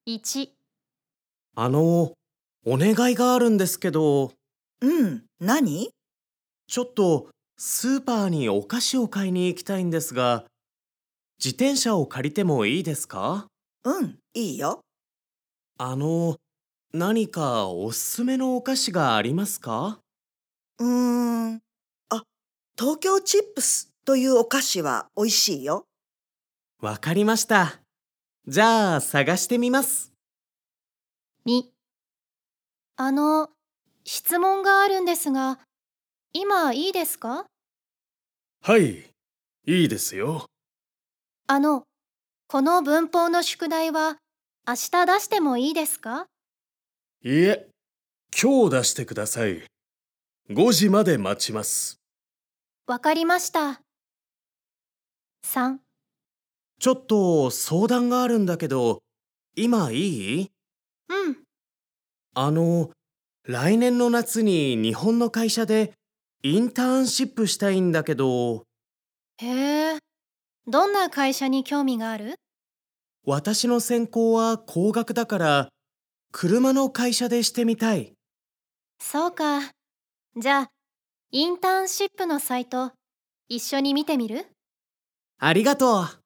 1、 あの、お願いがあるんですけど、 何？ ちょっとスーパーにお菓子を買いに行きたいんですが、自転車を借りてもいいですか？ いいよ。 あの、何かおすすめのお菓子がありますか？ うーん。あ、東京チップスというお菓子は美味しいよ。 わかりました。じゃあ探してみます。 2、質問があるんですが、今いいですか？ はい、いいですよ。 あの、この文法の宿題は明日出してもいいですか？ いえ、今日出してください。5時まで待ちます。 わかりました。3、 ちょっと相談があるんだけど、今いい？ うん、 あの、来年の夏に日本の会社でインターンシップしたいんだけど、 へえ、どんな会社に興味がある？ 私の専攻は工学だから、車の会社でしてみたい。 そうか。じゃあ、インターンシップのサイト、一緒に見てみる？ ありがとう。